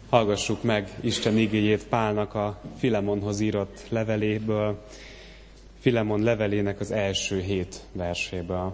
Hallgassuk meg Isten igéjét Pálnak a Filemonhoz írott leveléből, Filemon levelének az első 7 verséből.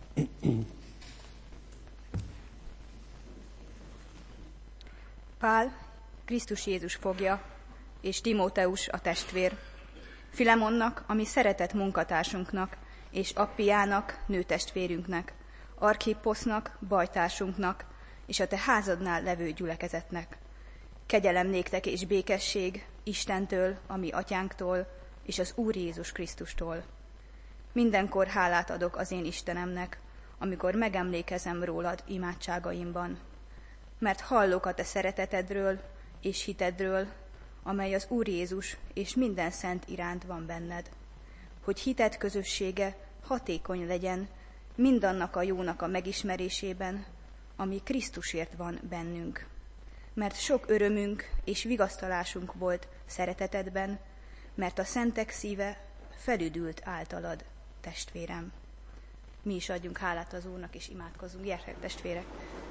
Pál, Krisztus Jézus fogja, és Timóteus a testvér, Filemonnak, ami szeretett munkatársunknak, és Appiának, nőtestvérünknek, Archipposznak, bajtársunknak, és a te házadnál levő gyülekezetnek. Kegyelem néktek és békesség Istentől, a mi atyánktól, és az Úr Jézus Krisztustól. Mindenkor hálát adok az én Istenemnek, amikor megemlékezem rólad imádságaimban, mert hallok a te szeretetedről és hitedről, amely az Úr Jézus és minden szent iránt van benned, hogy hited közössége hatékony legyen mindannak a jónak a megismerésében, ami Krisztusért van bennünk. Mert sok örömünk és vigasztalásunk volt szeretetedben, mert a szentek szíve felüdült általad, testvérem. Mi is adjunk hálát az Úrnak, és imádkozzunk. Gyertek, testvérek!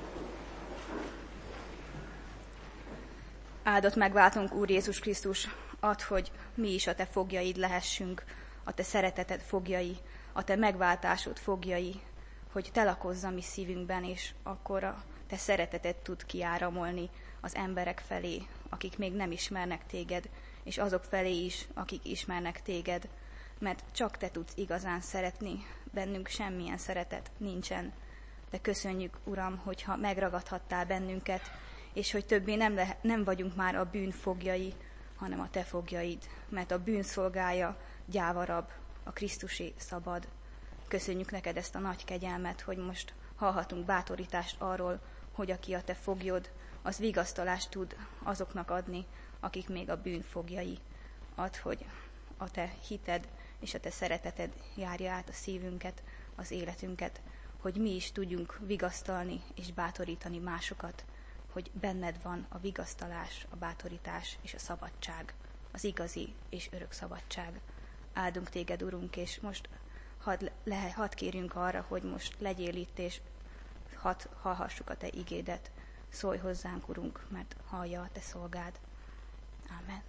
Áldott megváltunk, Úr Jézus Krisztus, add, hogy mi is a te fogjaid lehessünk, a te szereteted fogjai, a te megváltásod fogjai, hogy te lakozz a mi szívünkben, és akkor a te szereteted tud kiáramolni az emberek felé, akik még nem ismernek téged, és azok felé is, akik ismernek téged, mert csak te tudsz igazán szeretni, bennünk semmilyen szeretet nincsen. De köszönjük, Uram, hogyha megragadhattál bennünket, és hogy többé nem vagyunk már a bűn fogjai, hanem a te fogjaid, mert a bűn szolgája gyávarabb, a Krisztusé szabad. Köszönjük neked ezt a nagy kegyelmet, hogy most hallhatunk bátorítást arról, hogy aki a te foglyod, az vigasztalást tud azoknak adni, akik még a bűn fogjai. Add, hogy a te hited és a te szereteted járja át a szívünket, az életünket, hogy mi is tudjunk vigasztalni és bátorítani másokat, hogy benned van a vigasztalás, a bátorítás és a szabadság, az igazi és örök szabadság. Áldunk téged, Urunk, és most hadd kérjünk arra, hogy most legyél itt, és hadd hallhassuk a te igédet. Szólj hozzánk, Urunk, mert hallja a te szolgád. Ámen.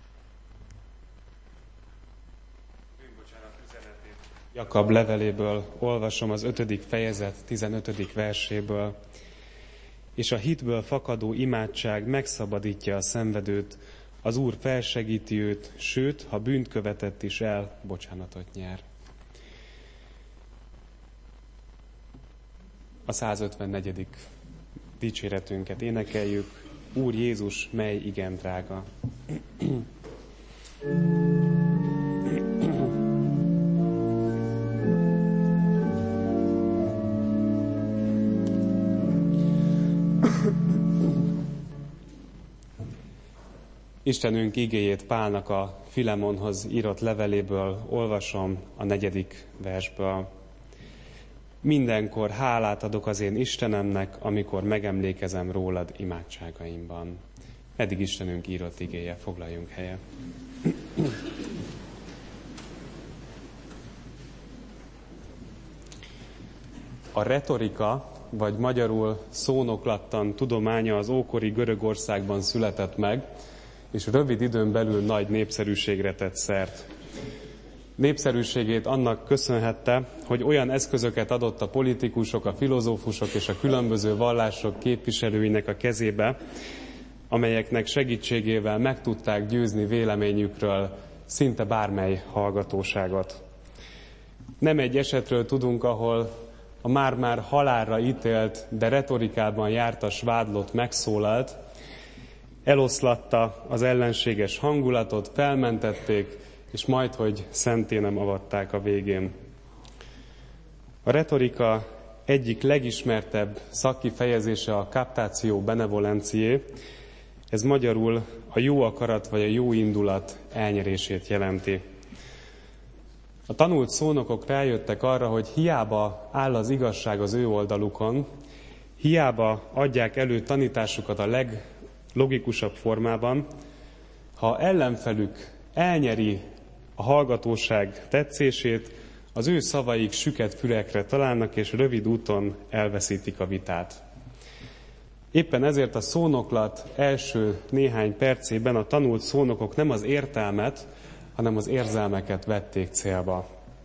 Jakab leveléből olvasom az 5. fejezet 15. verséből. És a hitből fakadó imádság megszabadítja a szenvedőt, az Úr felsegíti őt, sőt, ha bűnt követett is el, bocsánatot nyer. A 154. dicséretünket énekeljük. Úr Jézus, mely igen drága. Istenünk igéjét Pálnak a Filemonhoz írott leveléből olvasom a 4. versből. Mindenkor hálát adok az én Istenemnek, amikor megemlékezem rólad imádságaimban. Eddig Istenünk írott igéje, foglaljunk helyet. A retorika, vagy magyarul szónoklattan tudománya az ókori Görögországban született meg, és rövid időn belül nagy népszerűségre tett szert. Népszerűségét annak köszönhette, hogy olyan eszközöket adott a politikusok, a filozófusok és a különböző vallások képviselőinek a kezébe, amelyeknek segítségével meg tudták győzni véleményükről szinte bármely hallgatóságot. Nem egy esetről tudunk, ahol a már-már halálra ítélt, de retorikában jártas vádlott megszólalt, eloszlatta az ellenséges hangulatot, felmentették, és majdhogy szentté nem avatták a végén. A retorika egyik legismertebb szakkifejezése a captatio benevolentiae, ez magyarul a jó akarat vagy a jó indulat elnyerését jelenti. A tanult szónokok rájöttek arra, hogy hiába áll az igazság az ő oldalukon, hiába adják elő tanításukat a leglogikusabb formában, ha ellenfelük elnyeri a hallgatóság tetszését, az ő szavaik süket fülekre találnak, és rövid úton elveszítik a vitát. Éppen ezért a szónoklat első néhány percében a tanult szónokok nem az értelmet, hanem az érzelmeket vették célba.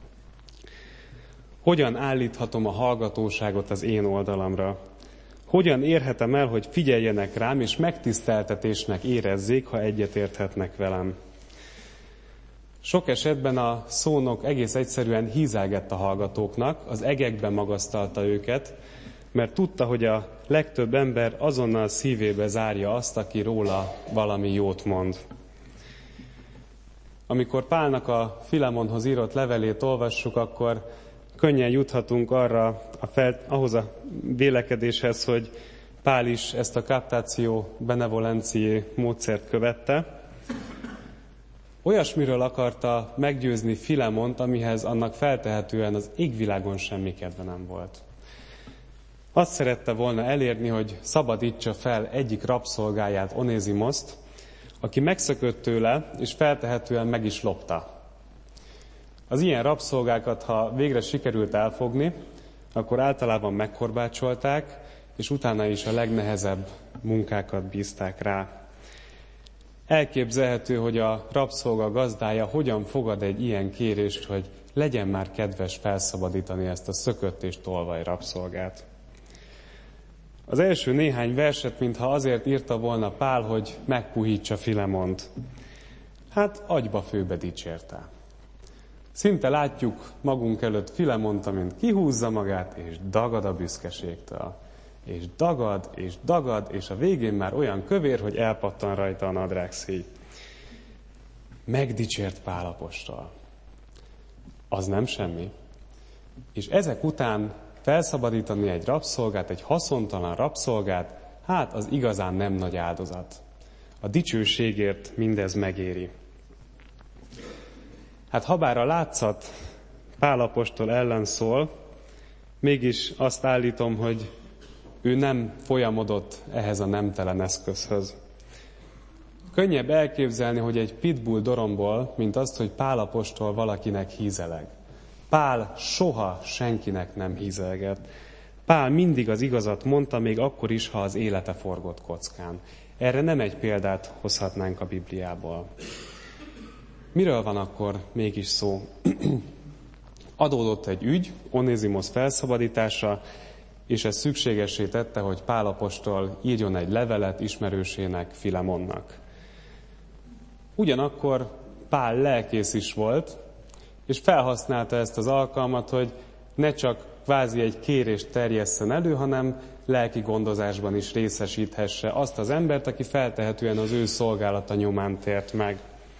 Hogyan állíthatom a hallgatóságot az én oldalamra? Hogyan érhetem el, hogy figyeljenek rám, és megtiszteltetésnek érezzék, ha egyetérthetnek velem? Sok esetben a szónok egész egyszerűen hízelgett a hallgatóknak, az egekben magasztalta őket, mert tudta, hogy a legtöbb ember azonnal szívébe zárja azt, aki róla valami jót mond. Amikor Pálnak a Filemonhoz írott levelét olvassuk, akkor könnyen juthatunk ahhoz a vélekedéshez, hogy Pál is ezt a captatio benevolentiae módszert követte. Olyasmiről akarta meggyőzni Filemont, amihez annak feltehetően az égvilágon semmi kedve nem volt. Azt szerette volna elérni, hogy szabadítsa fel egyik rabszolgáját, Onézimoszt, aki megszökött tőle, és feltehetően meg is lopta. Az ilyen rabszolgákat, ha végre sikerült elfogni, akkor általában megkorbácsolták, és utána is a legnehezebb munkákat bízták rá. Elképzelhető, hogy a rabszolga gazdája hogyan fogad egy ilyen kérést, hogy legyen már kedves felszabadítani ezt a szökött és tolvaj rabszolgát. Az első néhány verset, mintha azért írta volna Pál, hogy megpuhítsa Filemont. Hát agyba főbe dicsérte. Szinte látjuk magunk előtt Filemont, amint kihúzza magát, és dagad a büszkeségtől. És dagad, és a végén már olyan kövér, hogy elpattan rajta a nadrágszíj. Megdicsért Pál apostol. Az nem semmi. És ezek után felszabadítani egy rabszolgát, egy haszontalan rabszolgát, hát az igazán nem nagy áldozat. A dicsőségért mindez megéri. Hát habár a látszat Pál apostol ellen szól, mégis azt állítom, hogy ő nem folyamodott ehhez a nemtelen eszközhöz. Könnyebb elképzelni, hogy egy pitbull dorombol, mint azt, hogy Pál apostol valakinek hízeleg. Pál soha senkinek nem hízelgett. Pál mindig az igazat mondta, még akkor is, ha az élete forgott kockán. Erre nem egy példát hozhatnánk a Bibliából. Miről van akkor mégis szó? Adódott egy ügy, Onézimosz felszabadítása, és ez szükségessé tette, hogy Pál apostol írjon egy levelet ismerősének, Filemonnak. Ugyanakkor Pál lelkész is volt, és felhasználta ezt az alkalmat, hogy ne csak kvázi egy kérést terjesszen elő, hanem lelki gondozásban is részesíthesse azt az embert, aki feltehetően az ő szolgálata nyomán tért meg.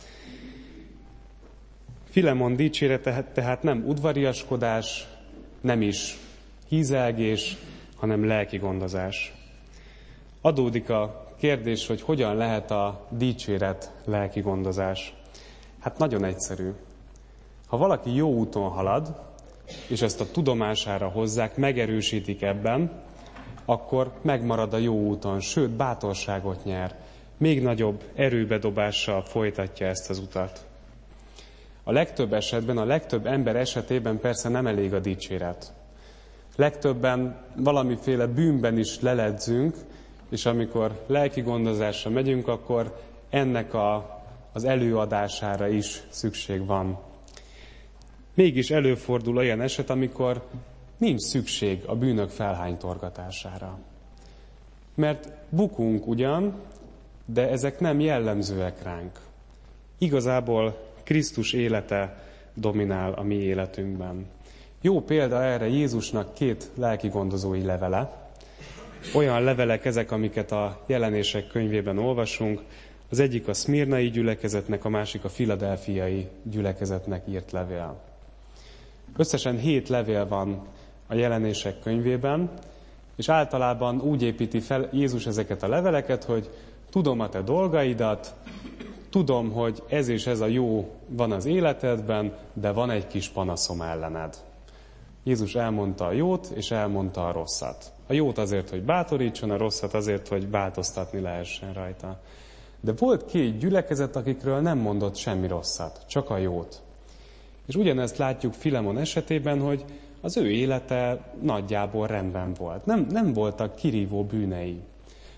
Filemon dicsérete tehát nem udvariaskodás, nem is hízelgés, hanem lelki gondozás. Adódik a kérdés, hogy hogyan lehet a dicséret lelki gondozás. Hát nagyon egyszerű. Ha valaki jó úton halad, és ezt a tudomására hozzák, megerősítik ebben, akkor megmarad a jó úton, sőt, bátorságot nyer. Még nagyobb erőbedobással folytatja ezt az utat. A legtöbb esetben, a legtöbb ember esetében persze nem elég a dicséret. Legtöbben valamiféle bűnben is leledzünk, és amikor lelki gondozásra megyünk, akkor ennek az előadására is szükség van. Mégis előfordul olyan eset, amikor nincs szükség a bűnök felhánytorgatására. Mert bukunk ugyan, de ezek nem jellemzőek ránk. Igazából Krisztus élete dominál a mi életünkben. Jó példa erre Jézusnak 2 lelki gondozói levele. Olyan levelek ezek, amiket a Jelenések könyvében olvasunk. Az egyik a szmirnai gyülekezetnek, a másik a filadelfiai gyülekezetnek írt levél. Összesen 7 levél van a Jelenések könyvében, és általában úgy építi fel Jézus ezeket a leveleket, hogy tudom a te dolgaidat, tudom, hogy ez és ez a jó van az életedben, de van egy kis panaszom ellened. Jézus elmondta a jót, és elmondta a rosszat. A jót azért, hogy bátorítson, a rosszat azért, hogy változtatni lehessen rajta. De volt 2 gyülekezet, akikről nem mondott semmi rosszat, csak a jót. És ugyanezt látjuk Filemon esetében, hogy az ő élete nagyjából rendben volt. Nem voltak kirívó bűnei.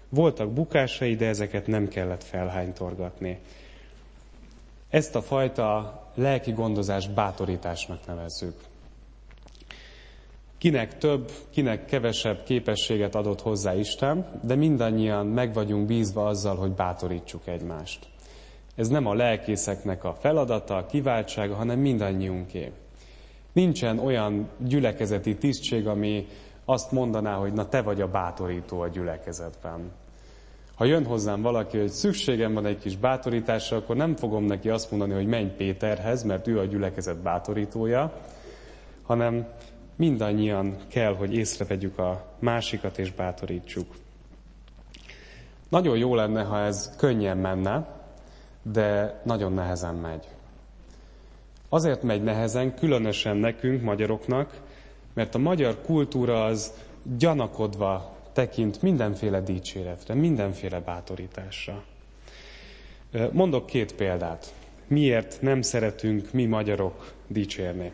Voltak bukásai, de ezeket nem kellett felhánytorgatni. Ezt a fajta lelki gondozást bátorításnak nevezzük. Kinek több, kinek kevesebb képességet adott hozzá Isten, de mindannyian meg vagyunk bízva azzal, hogy bátorítsuk egymást. Ez nem a lelkészeknek a feladata, a kiváltsága, hanem mindannyiunké. Nincsen olyan gyülekezeti tisztség, ami azt mondaná, hogy na te vagy a bátorító a gyülekezetben. Ha jön hozzám valaki, hogy szükségem van egy kis bátorításra, akkor nem fogom neki azt mondani, hogy menj Péterhez, mert ő a gyülekezet bátorítója, hanem mindannyian kell, hogy észrevegyük a másikat és bátorítsuk. Nagyon jó lenne, ha ez könnyen menne, de nagyon nehezen megy. Azért megy nehezen, különösen nekünk, magyaroknak, mert a magyar kultúra az gyanakodva tekint mindenféle dicséretre, mindenféle bátorításra. Mondok 2 példát. Miért nem szeretünk mi magyarok dicsérni?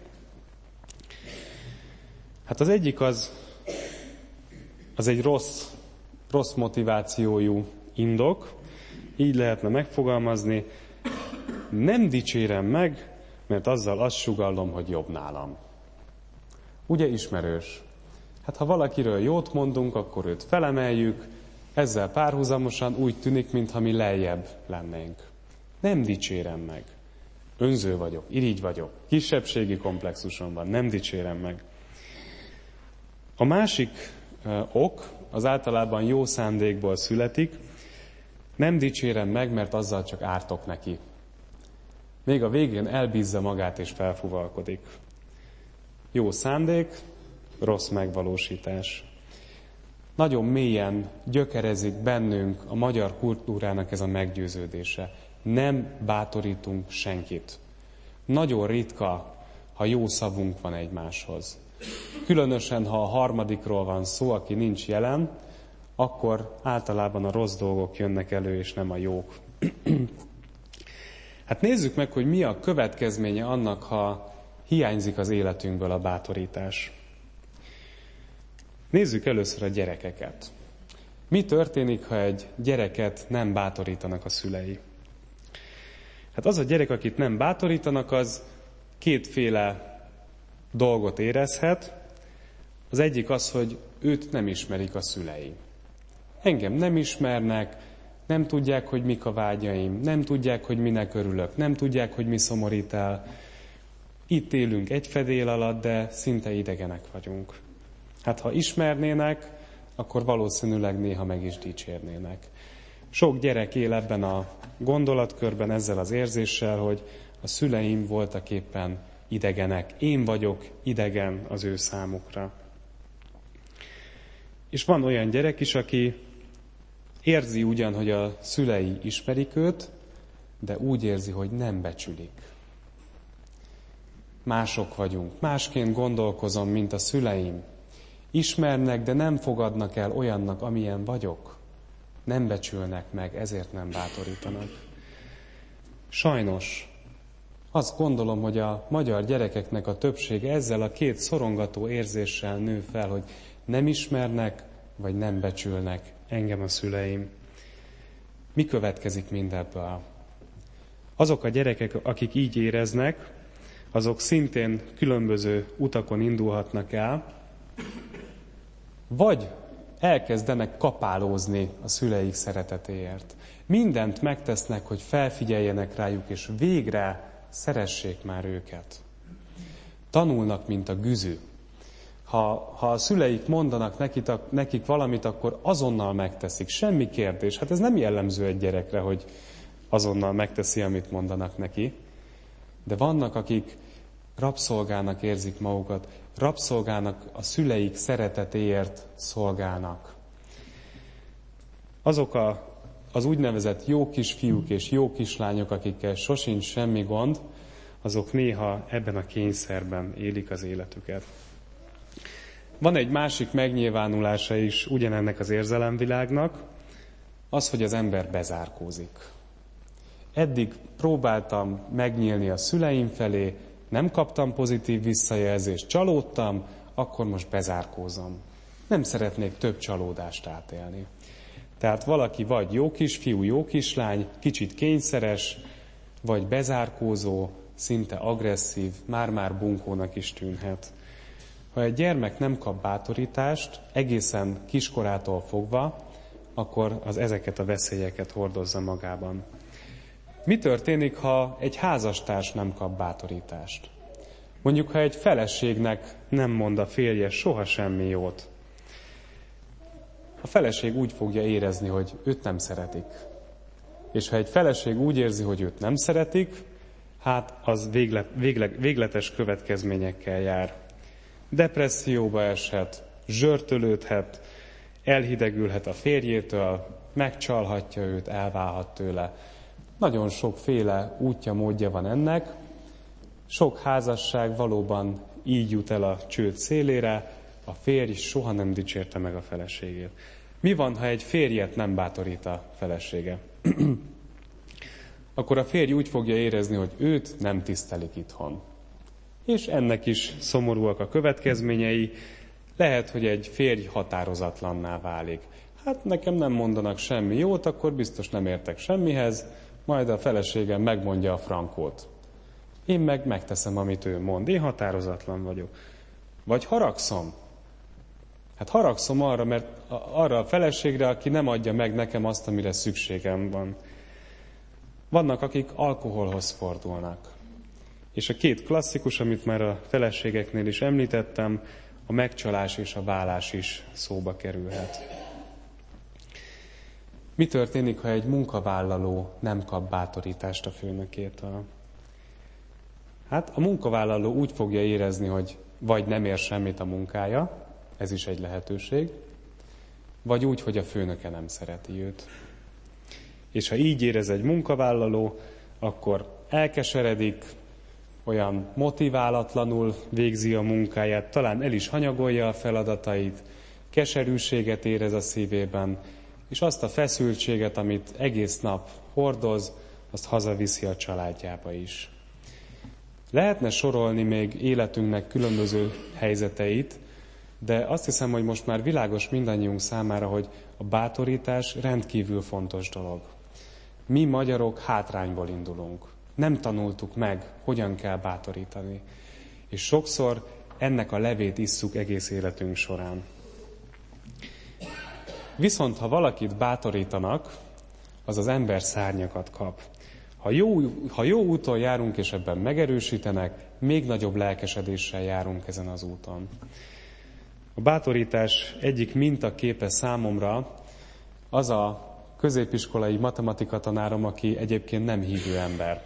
Hát az egyik az egy rossz motivációjú indok, így lehetne megfogalmazni, nem dicsérem meg, mert azzal azt sugallom, hogy jobb nálam. Ugye ismerős? Hát ha valakiről jót mondunk, akkor őt felemeljük, ezzel párhuzamosan úgy tűnik, mintha mi lejjebb lennénk. Nem dicsérem meg. Önző vagyok, irigy vagyok, kisebbségi komplexusom van, nem dicsérem meg. A másik ok az általában jó szándékból születik, nem dicsérem meg, mert azzal csak ártok neki. Még a végén elbízza magát és felfuvalkodik. Jó szándék, rossz megvalósítás. Nagyon mélyen gyökerezik bennünk a magyar kultúrának ez a meggyőződése. Nem bátorítunk senkit. Nagyon ritka, ha jó szavunk van egymáshoz. Különösen, ha a harmadikról van szó, aki nincs jelen, akkor általában a rossz dolgok jönnek elő, és nem a jók. Hát nézzük meg, hogy mi a következménye annak, ha hiányzik az életünkből a bátorítás. Nézzük először a gyerekeket. Mi történik, ha egy gyereket nem bátorítanak a szülei? Hát az a gyerek, akit nem bátorítanak, az 2 dolgot érezhet. Az egyik az, hogy őt nem ismerik a szülei. Engem nem ismernek, nem tudják, hogy mik a vágyaim, nem tudják, hogy minek örülök, nem tudják, hogy mi szomorít el. Itt élünk egy fedél alatt, de szinte idegenek vagyunk. Hát ha ismernének, akkor valószínűleg néha meg is dicsérnének. Sok gyerek él ebben a gondolatkörben ezzel az érzéssel, hogy a szüleim voltak éppen idegenek. Én vagyok idegen az ő számukra. És van olyan gyerek is, aki érzi ugyan, hogy a szülei ismerik őt, de úgy érzi, hogy nem becsülik. Mások vagyunk, másként gondolkozom, mint a szüleim. Ismernek, de nem fogadnak el olyannak, amilyen vagyok. Nem becsülnek meg, ezért nem bátorítanak. Sajnos azt gondolom, hogy a magyar gyerekeknek a többsége ezzel a 2 szorongató érzéssel nő fel, hogy nem ismernek, vagy nem becsülnek engem a szüleim. Mi következik mindebből? Azok a gyerekek, akik így éreznek, azok szintén különböző utakon indulhatnak el, vagy elkezdenek kapálózni a szüleik szeretetéért. Mindent megtesznek, hogy felfigyeljenek rájuk, és végre szeressék már őket. Tanulnak, mint a güzű. Ha a szüleik mondanak nekik valamit, akkor azonnal megteszik. Semmi kérdés. Hát ez nem jellemző egy gyerekre, hogy azonnal megteszi, amit mondanak neki. De vannak, akik rabszolgának érzik magukat, rabszolgának a szüleik szeretetéért szolgálnak. Azok az úgynevezett jó kisfiúk és jó kislányok, akikkel sosincs semmi gond, azok néha ebben a kényszerben élik az életüket. Van egy másik megnyilvánulása is ugyanennek az érzelemvilágnak, az, hogy az ember bezárkózik. Eddig próbáltam megnyílni a szüleim felé, nem kaptam pozitív visszajelzést, csalódtam, akkor most bezárkózom. Nem szeretnék több csalódást átélni. Tehát valaki vagy jó kisfiú, jó kislány, kicsit kényszeres, vagy bezárkózó, szinte agresszív, már-már bunkónak is tűnhet. Ha egy gyermek nem kap bátorítást, egészen kiskorától fogva, akkor az ezeket a veszélyeket hordozza magában. Mi történik, ha egy házastárs nem kap bátorítást? Mondjuk, ha egy feleségnek nem mond a férje soha semmi jót. A feleség úgy fogja érezni, hogy őt nem szeretik. És ha egy feleség úgy érzi, hogy őt nem szeretik, hát az végletes következményekkel jár. Depresszióba eshet, zsörtölődhet, elhidegülhet a férjétől, megcsalhatja őt, elválhat tőle. Nagyon sokféle útja, módja van ennek. Sok házasság valóban így jut el a csőd szélére, a férj soha nem dicsérte meg a feleségét. Mi van, ha egy férjet nem bátorít a felesége? Akkor a férj úgy fogja érezni, hogy őt nem tisztelik itthon. És ennek is szomorúak a következményei. Lehet, hogy egy férj határozatlanná válik. Hát nekem nem mondanak semmi jót, akkor biztos nem értek semmihez, majd a feleségem megmondja a frankót. Én meg megteszem, amit ő mond. Én határozatlan vagyok. Vagy haragszom. Hát haragszom arra a feleségre, aki nem adja meg nekem azt, amire szükségem van. Vannak, akik alkoholhoz fordulnak. És a két klasszikus, amit már a feleségeknél is említettem, a megcsalás és a válás is szóba kerülhet. Mi történik, ha egy munkavállaló nem kap bátorítást a főnökétől? Hát a munkavállaló úgy fogja érezni, hogy vagy nem ér semmit a munkája, ez is egy lehetőség, vagy úgy, hogy a főnöke nem szereti őt. És ha így érez egy munkavállaló, akkor elkeseredik, olyan motiválatlanul végzi a munkáját, talán el is hanyagolja a feladatait, keserűséget érez a szívében, és azt a feszültséget, amit egész nap hordoz, azt hazaviszi a családjába is. Lehetne sorolni még életünknek különböző helyzeteit, de azt hiszem, hogy most már világos mindannyiunk számára, hogy a bátorítás rendkívül fontos dolog. Mi magyarok hátrányból indulunk. Nem tanultuk meg, hogyan kell bátorítani. És sokszor ennek a levét isszuk egész életünk során. Viszont ha valakit bátorítanak, az az ember szárnyakat kap. Ha jó úton járunk, és ebben megerősítenek, még nagyobb lelkesedéssel járunk ezen az úton. A bátorítás egyik mintaképe számomra az a középiskolai matematikatanárom, aki egyébként nem hívő ember.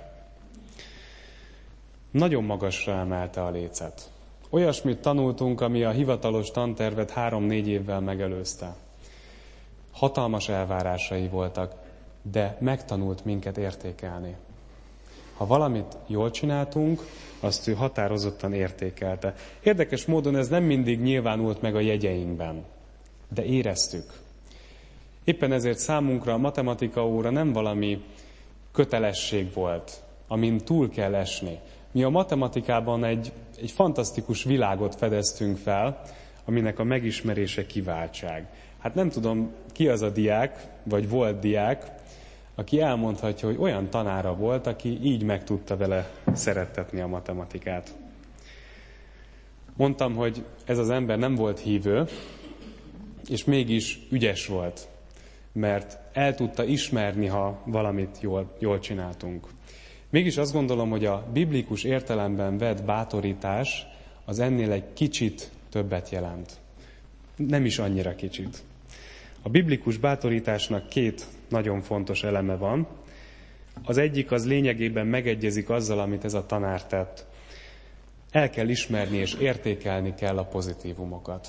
Nagyon magasra emelte a lécet. Olyasmit tanultunk, ami a hivatalos tantervet 3-4 évvel megelőzte. Hatalmas elvárásai voltak, de megtanult minket értékelni. Ha valamit jól csináltunk, azt ő határozottan értékelte. Érdekes módon ez nem mindig nyilvánult meg a jegyeinkben, de éreztük. Éppen ezért számunkra a matematika óra nem valami kötelesség volt, amin túl kell esni. Mi a matematikában egy fantasztikus világot fedeztünk fel, aminek a megismerése kiváltság. Hát nem tudom, ki az a diák, vagy volt diák, aki elmondhatja, hogy olyan tanára volt, aki így meg tudta vele szerettetni a matematikát. Mondtam, hogy ez az ember nem volt hívő, és mégis ügyes volt, mert el tudta ismerni, ha valamit jól csináltunk. Mégis azt gondolom, hogy a biblikus értelemben vett bátorítás az ennél egy kicsit többet jelent. Nem is annyira kicsit. A biblikus bátorításnak 2 nagyon fontos eleme van. Az egyik az lényegében megegyezik azzal, amit ez a tanár tett. El kell ismerni és értékelni kell a pozitívumokat.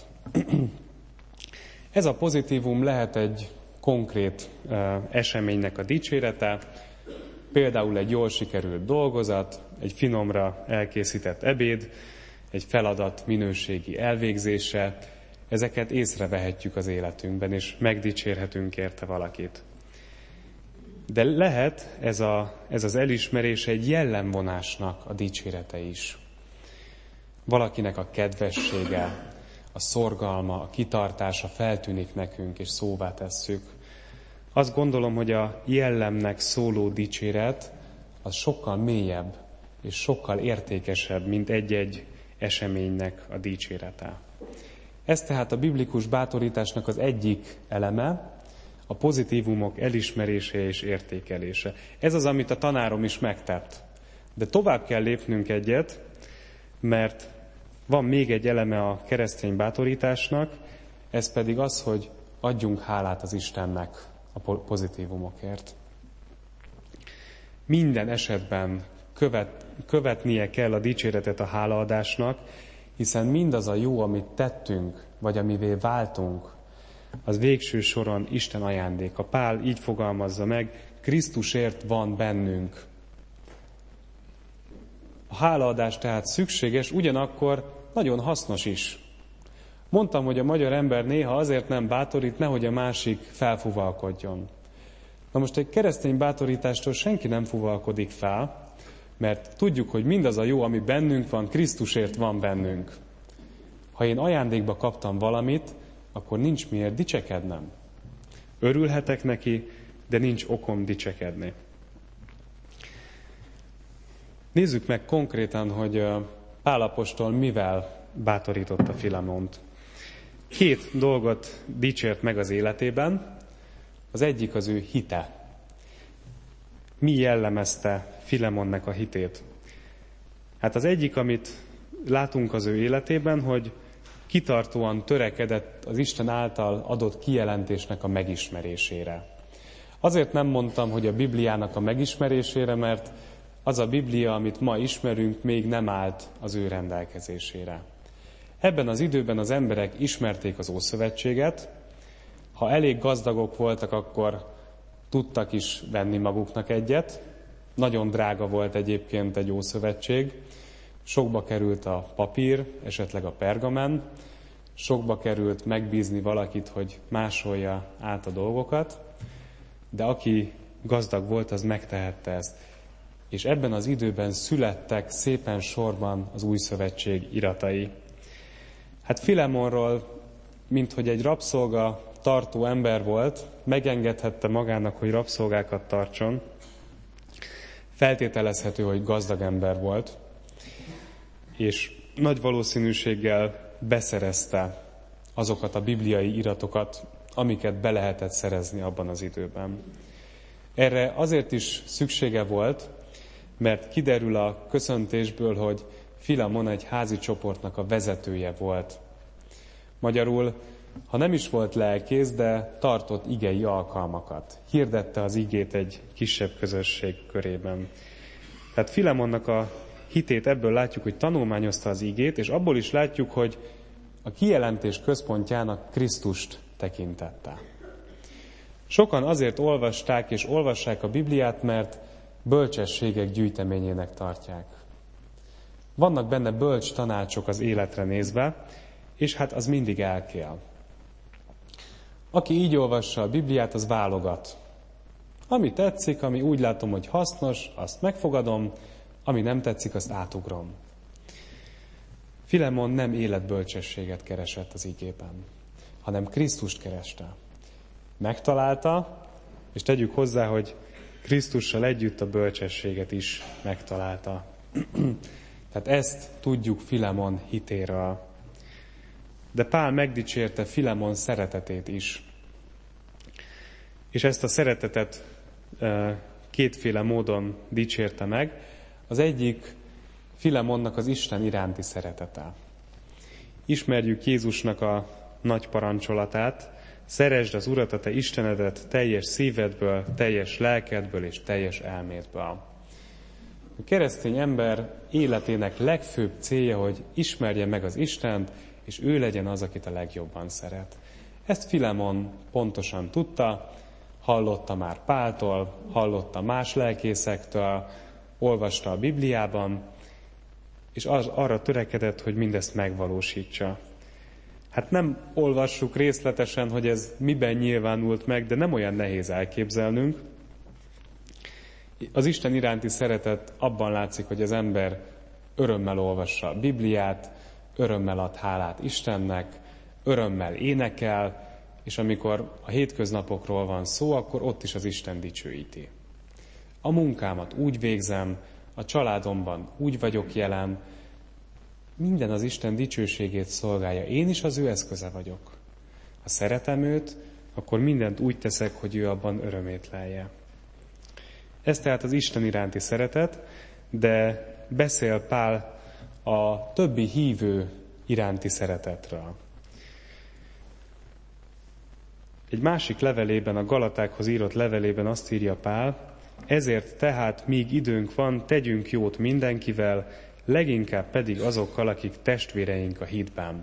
Ez a pozitívum lehet egy konkrét eseménynek a dicsérete, például egy jól sikerült dolgozat, egy finomra elkészített ebéd, egy feladat minőségi elvégzése. Ezeket észrevehetjük az életünkben, és megdicsérhetünk érte valakit. De lehet ez az elismerés egy jellemvonásnak a dicsérete is. Valakinek a kedvessége, a szorgalma, a kitartása feltűnik nekünk, és szóvá tesszük. azt gondolom, hogy a jellemnek szóló dicséret az sokkal mélyebb és sokkal értékesebb, mint egy-egy eseménynek a dicsérete. Ez tehát a biblikus bátorításnak az egyik eleme, a pozitívumok elismerése és értékelése. Ez az, amit a tanárom is megtett. De tovább kell lépnünk egyet, mert van még egy eleme a keresztény bátorításnak, ez pedig az, hogy adjunk hálát az Istennek a pozitívumokért. Minden esetben követnie kell a dicséretet a hálaadásnak, hiszen mindaz a jó, amit tettünk, vagy amivé váltunk, az végső soron Isten ajándéka. Pál így fogalmazza meg, Krisztusért van bennünk. A hálaadás tehát szükséges, ugyanakkor nagyon hasznos is. Mondtam, hogy a magyar ember néha azért nem bátorít, nehogy a másik felfuvalkodjon. Na most egy keresztény bátorítástól senki nem fuvalkodik fel, mert tudjuk, hogy mindaz a jó, ami bennünk van, Krisztusért van bennünk. Ha én ajándékba kaptam valamit, akkor nincs miért dicsekednem. Örülhetek neki, de nincs okom dicsekedni. Nézzük meg konkrétan, hogy Pál apostol mivel bátorította Filemont. 2 dolgot dicsért meg az életében. Az egyik az ő hite. Mi jellemezte Filemonnak a hitét? Hát az egyik, amit látunk az ő életében, hogy kitartóan törekedett az Isten által adott kijelentésnek a megismerésére. Azért nem mondtam, hogy a Bibliának a megismerésére, mert az a Biblia, amit ma ismerünk, még nem állt az ő rendelkezésére. Ebben az időben az emberek ismerték az Ószövetséget, ha elég gazdagok voltak, akkor tudtak is venni maguknak egyet. Nagyon drága volt egyébként egy Ószövetség. Sokba került a papír, esetleg a pergamen, sokba került megbízni valakit, hogy másolja át a dolgokat, de aki gazdag volt, az megtehette ezt. És ebben az időben születtek szépen sorban az Új Szövetség iratai. Hát Filemonról, minthogy egy rabszolga tartó ember volt, megengedhette magának, hogy rabszolgákat tartson. Feltételezhető, hogy gazdag ember volt, és nagy valószínűséggel beszerezte azokat a bibliai iratokat, amiket be lehetett szerezni abban az időben. Erre azért is szüksége volt, mert kiderül a köszöntésből, hogy Filemon egy házi csoportnak a vezetője volt. Magyarul, ha nem is volt lelkész, de tartott igei alkalmakat. Hirdette az igét egy kisebb közösség körében. Tehát Filemonnak a hitét ebből látjuk, hogy tanulmányozta az igét, és abból is látjuk, hogy a kijelentés központjának Krisztust tekintette. Sokan azért olvasták és olvassák a Bibliát, mert bölcsességek gyűjteményének tartják. Vannak benne bölcs tanácsok az életre nézve, és hát az mindig elkél. Aki így olvassa a Bibliát, az válogat. Ami tetszik, ami úgy látom, hogy hasznos, azt megfogadom, ami nem tetszik, azt átugrom. Filemon nem életbölcsességet keresett az igében, hanem Krisztust kereste. Megtalálta, és tegyük hozzá, hogy Krisztussal együtt a bölcsességet is megtalálta. Tehát ezt tudjuk Filemon hitéről. De Pál megdicsérte Filemon szeretetét is. És ezt a szeretetet kétféle módon dicsérte meg. Az egyik Filemonnak az Isten iránti szeretete. Ismerjük Jézusnak a nagy parancsolatát, szeresd az Urat, a te Istenedet teljes szívedből, teljes lelkedből és teljes elmédből. A keresztény ember életének legfőbb célja, hogy ismerje meg az Istent, és ő legyen az, akit a legjobban szeret. Ezt Filemon pontosan tudta, hallotta már Páltól, hallotta más lelkészektől, olvasta a Bibliában, és arra törekedett, hogy mindezt megvalósítsa. Hát nem olvassuk részletesen, hogy ez miben nyilvánult meg, de nem olyan nehéz elképzelnünk. Az Isten iránti szeretet abban látszik, hogy az ember örömmel olvassa a Bibliát, örömmel ad hálát Istennek, örömmel énekel, és amikor a hétköznapokról van szó, akkor ott is az Isten dicsőíti. A munkámat úgy végzem, a családomban úgy vagyok jelen, minden az Isten dicsőségét szolgálja. Én is az ő eszköze vagyok. Ha szeretem őt, akkor mindent úgy teszek, hogy ő abban örömét lelje. Ez tehát az Isten iránti szeretet, de beszél Pál a többi hívő iránti szeretetről. Egy másik levelében, a Galatákhoz írott levelében azt írja Pál, ezért tehát, míg időnk van, tegyünk jót mindenkivel, leginkább pedig azokkal, akik testvéreink a hitben.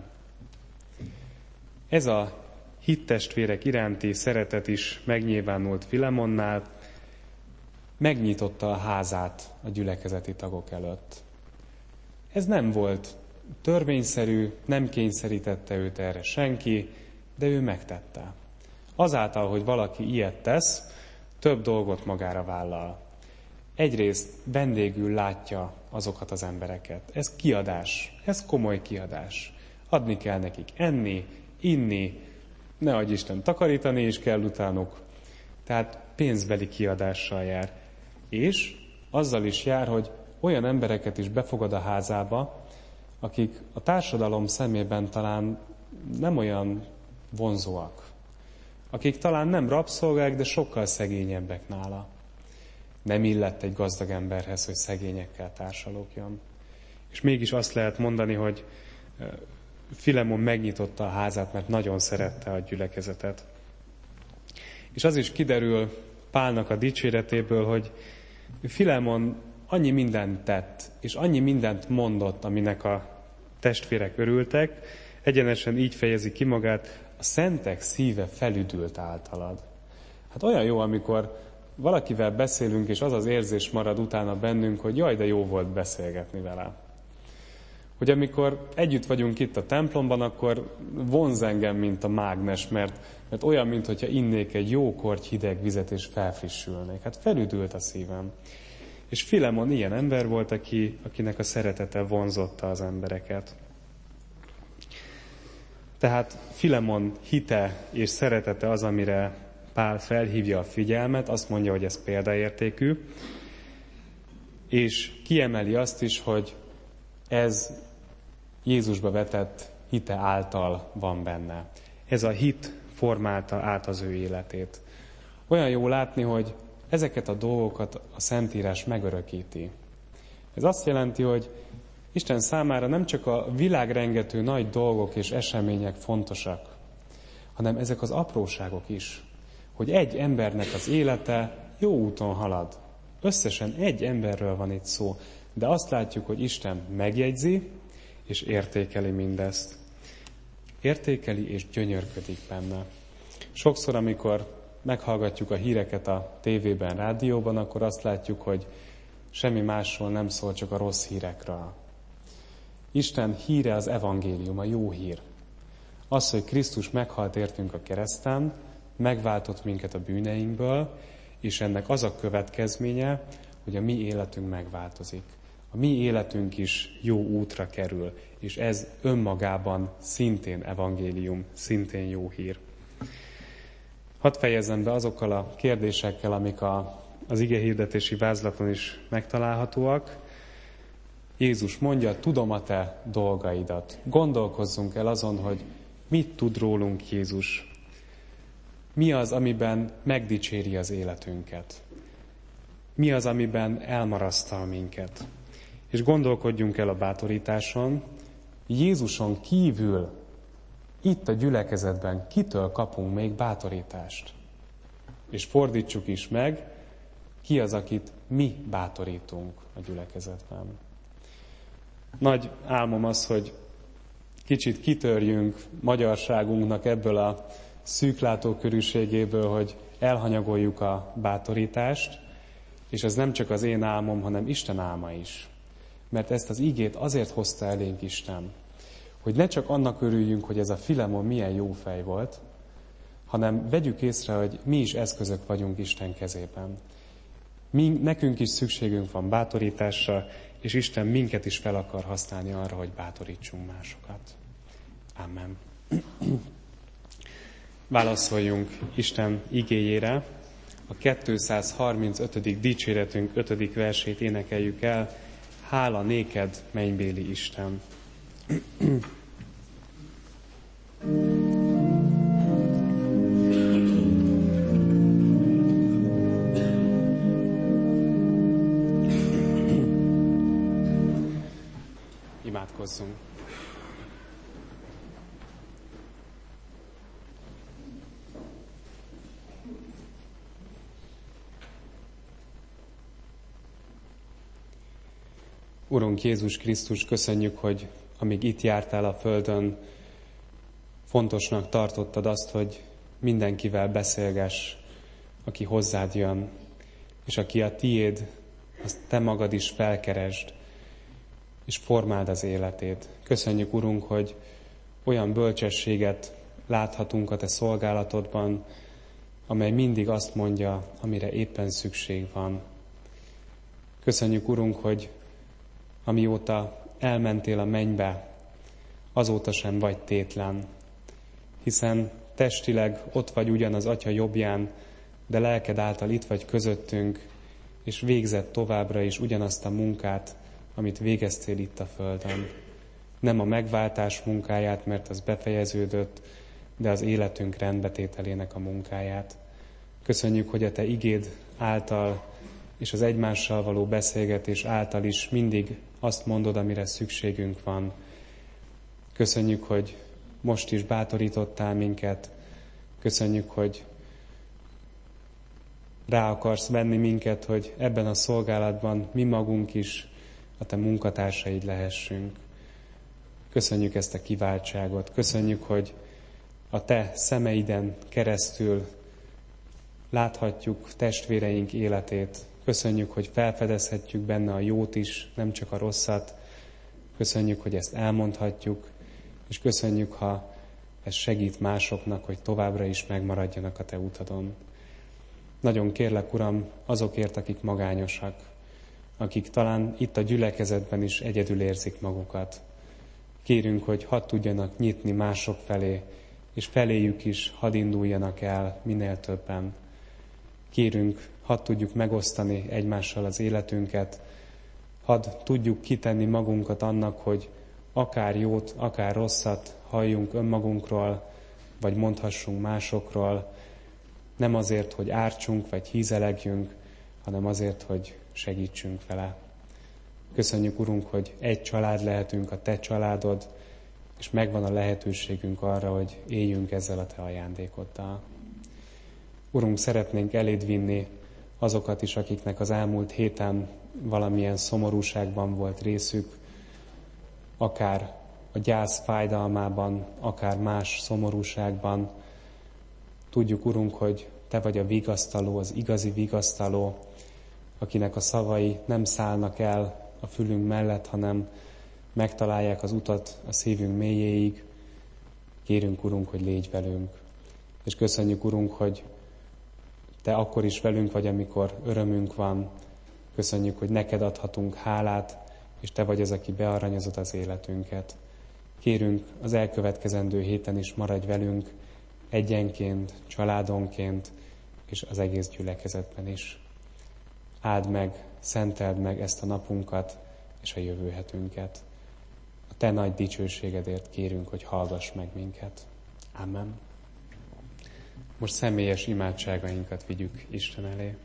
Ez a hittestvérek iránti szeretet is megnyilvánult Filemonnál, megnyitotta a házát a gyülekezeti tagok előtt. Ez nem volt törvényszerű, nem kényszerítette őt erre senki, de ő megtette. Azáltal, hogy valaki ilyet tesz, több dolgot magára vállal. Egyrészt vendégül látja azokat az embereket. Ez kiadás, ez komoly kiadás. Adni kell nekik enni, inni, ne adj Isten, takarítani is kell utánuk. Tehát pénzbeli kiadással jár. És azzal is jár, hogy olyan embereket is befogad a házába, akik a társadalom szemében talán nem olyan vonzóak. Akik talán nem rabszolgák, de sokkal szegényebbek nála. Nem illett egy gazdag emberhez, hogy szegényekkel társalogjon. És mégis azt lehet mondani, hogy Filemon megnyitotta a házát, mert nagyon szerette a gyülekezetet. És az is kiderül Pálnak a dicséretéből, hogy Filemon annyi mindent tett, és annyi mindent mondott, aminek a testvérek örültek, egyenesen így fejezi ki magát, a szentek szíve felüdült általad. Hát olyan jó, amikor valakivel beszélünk, és az az érzés marad utána bennünk, hogy jaj, de jó volt beszélgetni vele. Hogy amikor együtt vagyunk itt a templomban, akkor vonz engem, mint a mágnes, mert olyan, mintha innék egy jó korty hideg vizet, és felfrissülnék. Hát felüdült a szívem. És Filemon ilyen ember volt, akinek a szeretete vonzotta az embereket. Tehát Filemon hite és szeretete az, amire Pál felhívja a figyelmet, azt mondja, hogy ez példaértékű, és kiemeli azt is, hogy ez Jézusba vetett hite által van benne. Ez a hit formálta át az ő életét. Olyan jó látni, hogy ezeket a dolgokat a Szentírás megörökíti. Ez azt jelenti, hogy Isten számára nem csak a világrengető nagy dolgok és események fontosak, hanem ezek az apróságok is. Hogy egy embernek az élete jó úton halad. Összesen egy emberről van itt szó, de azt látjuk, hogy Isten megjegyzi és értékeli mindezt. Értékeli és gyönyörködik benne. Sokszor, amikor meghallgatjuk a híreket a tévében, rádióban, akkor azt látjuk, hogy semmi másról nem szól, csak a rossz hírekről. Isten híre az evangélium, a jó hír. Az, hogy Krisztus meghalt értünk a kereszten, megváltott minket a bűneinkből, és ennek az a következménye, hogy a mi életünk megváltozik. A mi életünk is jó útra kerül, és ez önmagában szintén evangélium, szintén jó hír. Hadd fejezzem be azokkal a kérdésekkel, amik az igehirdetési vázlaton is megtalálhatóak. Jézus mondja, tudom a te dolgaidat. Gondolkozzunk el azon, hogy mit tud rólunk Jézus. Mi az, amiben megdicséri az életünket? Mi az, amiben elmarasztal minket? És gondolkodjunk el a bátorításon. Jézuson kívül itt a gyülekezetben kitől kapunk még bátorítást? És fordítsuk is meg, ki az, akit mi bátorítunk a gyülekezetben. Nagy álmom az, hogy kicsit kitörjünk magyarságunknak ebből a szűklátókörűségéből, hogy elhanyagoljuk a bátorítást, és ez nem csak az én álmom, hanem Isten álma is. Mert ezt az igét azért hozta elénk Isten, hogy ne csak annak örüljünk, hogy ez a Filemon milyen jó fej volt, hanem vegyük észre, hogy mi is eszközök vagyunk Isten kezében. Nekünk is szükségünk van bátorításra, és Isten minket is fel akar használni arra, hogy bátorítsunk másokat. Amen. Válaszoljunk Isten igéjére. A 235. dicséretünk 5. versét énekeljük el. Hála néked, mennybéli Isten! Imádkozzunk! Urunk Jézus Krisztus, köszönjük, hogy amíg itt jártál a földön, fontosnak tartottad azt, hogy mindenkivel beszélgess, aki hozzád jön, és aki a tiéd, azt te magad is felkeresd, és formáld az életét. Köszönjük, Urunk, hogy olyan bölcsességet láthatunk a te szolgálatodban, amely mindig azt mondja, amire éppen szükség van. Köszönjük, Urunk, hogy amióta elmentél a mennybe, azóta sem vagy tétlen, hiszen testileg ott vagy ugyan az Atya jobbján, de lelked által itt vagy közöttünk, és végzett továbbra is ugyanazt a munkát, amit végeztél itt a földön. Nem a megváltás munkáját, mert az befejeződött, de az életünk rendbetételének a munkáját. Köszönjük, hogy a te igéd által és az egymással való beszélgetés által is mindig azt mondod, amire szükségünk van. Köszönjük, hogy most is bátorítottál minket. Köszönjük, hogy rá akarsz venni minket, hogy ebben a szolgálatban mi magunk is a te munkatársaid lehessünk. Köszönjük ezt a kiváltságot. Köszönjük, hogy a te szemeiden keresztül láthatjuk testvéreink életét. Köszönjük, hogy felfedezhetjük benne a jót is, nem csak a rosszat. Köszönjük, hogy ezt elmondhatjuk, és köszönjük, ha ez segít másoknak, hogy továbbra is megmaradjanak a te utadon. Nagyon kérlek, Uram, azokért, akik magányosak, akik talán itt a gyülekezetben is egyedül érzik magukat. Kérünk, hogy hadd tudjanak nyitni mások felé, és feléjük is hadd induljanak el minél többen. Kérünk, hadd tudjuk megosztani egymással az életünket, hadd tudjuk kitenni magunkat annak, hogy akár jót, akár rosszat halljunk önmagunkról, vagy mondhassunk másokról, nem azért, hogy ártsunk, vagy hízelegjünk, hanem azért, hogy segítsünk vele. Köszönjük, Urunk, hogy egy család lehetünk, a te családod, és megvan a lehetőségünk arra, hogy éljünk ezzel a te ajándékoddal. Urunk, szeretnénk eléd vinni azokat is, akiknek az elmúlt héten valamilyen szomorúságban volt részük, akár a gyász fájdalmában, akár más szomorúságban. Tudjuk, Urunk, hogy te vagy a vigasztaló, az igazi vigasztaló, akinek a szavai nem szállnak el a fülünk mellett, hanem megtalálják az utat a szívünk mélyéig. Kérünk, Urunk, hogy légy velünk. És köszönjük, Urunk, hogy te akkor is velünk vagy, amikor örömünk van. Köszönjük, hogy neked adhatunk hálát, és te vagy az, aki bearanyozod az életünket. Kérünk, az elkövetkezendő héten is maradj velünk, egyenként, családonként, és az egész gyülekezetben is. Áld meg, szenteld meg ezt a napunkat, és a jövő hetünket. A te nagy dicsőségedért kérünk, hogy hallgass meg minket. Amen. Most személyes imádságainkat vigyük Isten elé.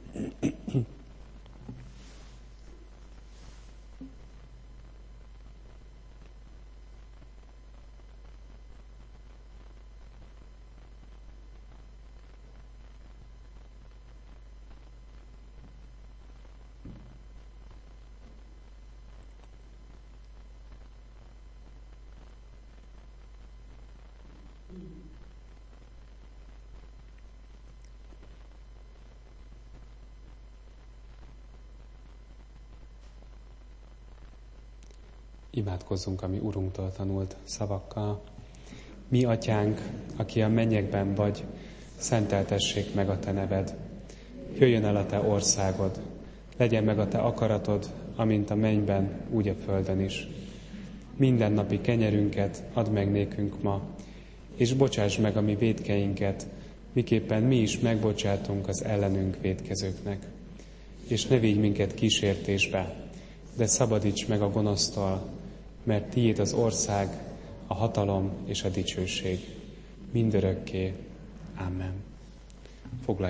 Imádkozzunk a mi Urunktól tanult szavakkal. Mi, Atyánk, aki a mennyekben vagy, szenteltessék meg a te neved. Jöjjön el a te országod, legyen meg a te akaratod, amint a mennyben, úgy a földön is. Mindennapi kenyerünket add meg nékünk ma, és bocsáss meg a mi vétkeinket, miképpen mi is megbocsátunk az ellenünk vétkezőknek. És ne vigy minket kísértésbe, de szabadíts meg a gonosztól, mert tiéd az ország, a hatalom és a dicsőség mindörökké. Amen. Foglalj